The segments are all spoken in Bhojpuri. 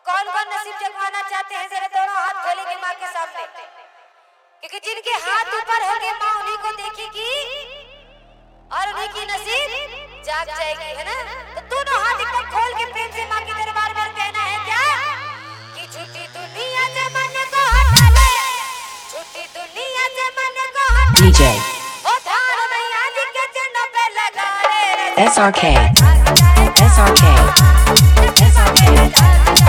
कौन कौन नसीब जगवाना चाहते हैं जरा दोनों हाथ खोलेंगे माँ के सामने, क्योंकि जिनके हाथ ऊपर होंगे माँ उन्हीं को देखेगी और उन्हीं की नसीब जाग जाएगी, है ना। तो दोनों हाथ एकदम खोल के प्रेम से माँ के दरबार में कहना है क्या कि झूठी दुनिया से मन को हटा ले, झूठी दुनिया से मन को हटा ले, DJ ओ ध्यान मैया जी के चरणों पे लगा ले, SRK SRK SRK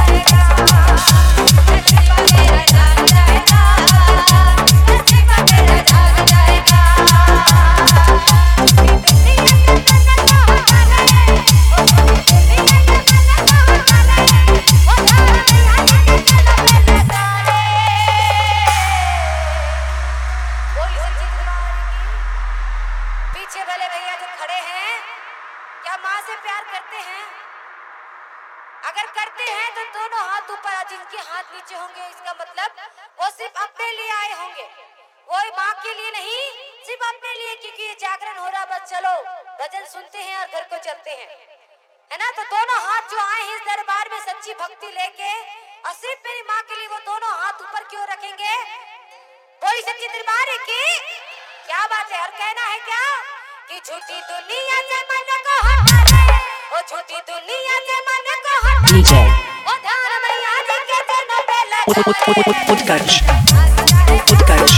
पीछे वाले भैया जो खड़े हैं क्या माँ से प्यार करते हैं? अगर करते हैं तो दोनों हाथ ऊपर, जिनके हाथ नीचे होंगे इसका मतलब वो सिर्फ अपने लिए आए होंगे, वो माँ के लिए नहीं, सिर्फ अपने लिए, क्योंकि ये जागरण हो रहा, बस चलो भजन सुनते हैं और घर को चलते हैं, है ना। तो दोनों हाथ जो आए हैं इस दरबार में सच्ची भक्ति लेके और सिर्फ मेरी माँ के लिए, वो दोनों हाथ ऊपर क्यों रखेंगे? कोई सच्ची दरबार है की क्या बात है। और कहना है क्या कि झूठी दुनिया से मन को हटा ले, ओ झूठी दुनिया से मन को हटा ले, DJ ओ ध्यान मैया जी के चरणों पे लगा ले, Utkarsh Utkarsh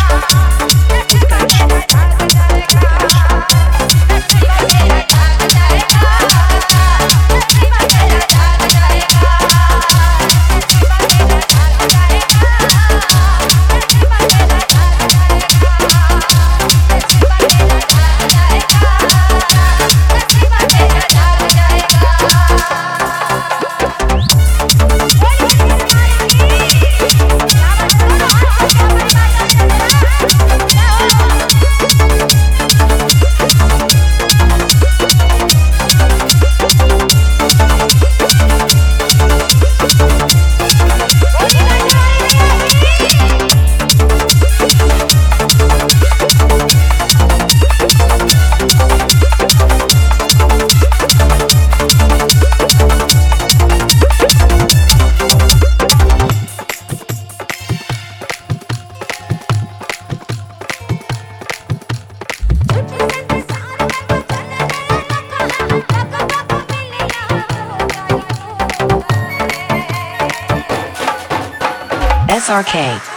SRK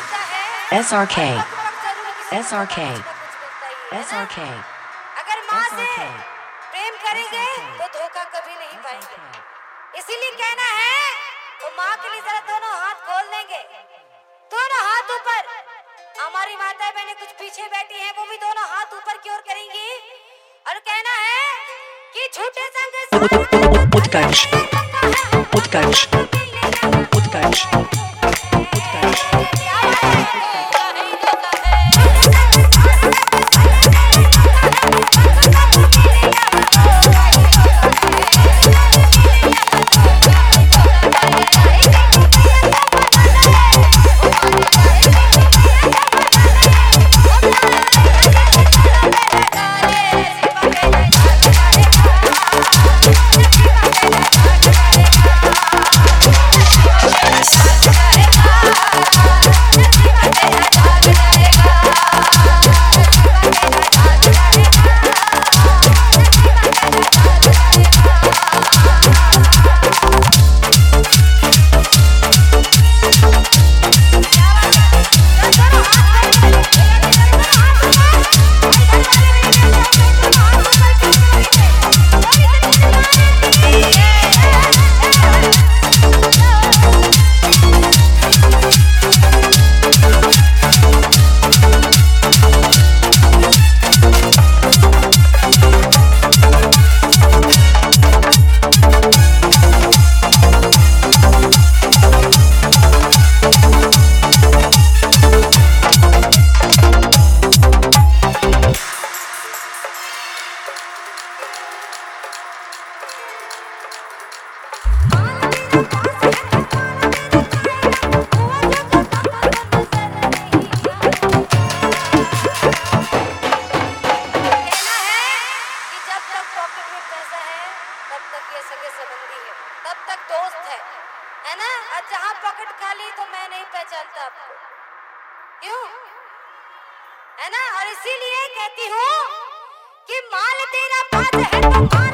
SRK SRK SRK अगर माँ से प्रेम करेंगे तो धोखा कभी नहीं पाएंगे, इसीलिए कहना है तो माँ के लिए जरा दोनों हाथ खोल देंगे, दोनों हाथ ऊपर। हमारी माता बहनें कुछ पीछे बैठी हैं, वो भी दोनों हाथ ऊपर की ओर करेंगी और कहना है कि झूठे संग Utkarsh Utkarsh Utkarsh Utkarsh आप पॉकेट खाली तो मैं नहीं पहचानता आपको, क्यों? है ना? और इसीलिए कहती हूँ कि माल तेरा पास है तो माल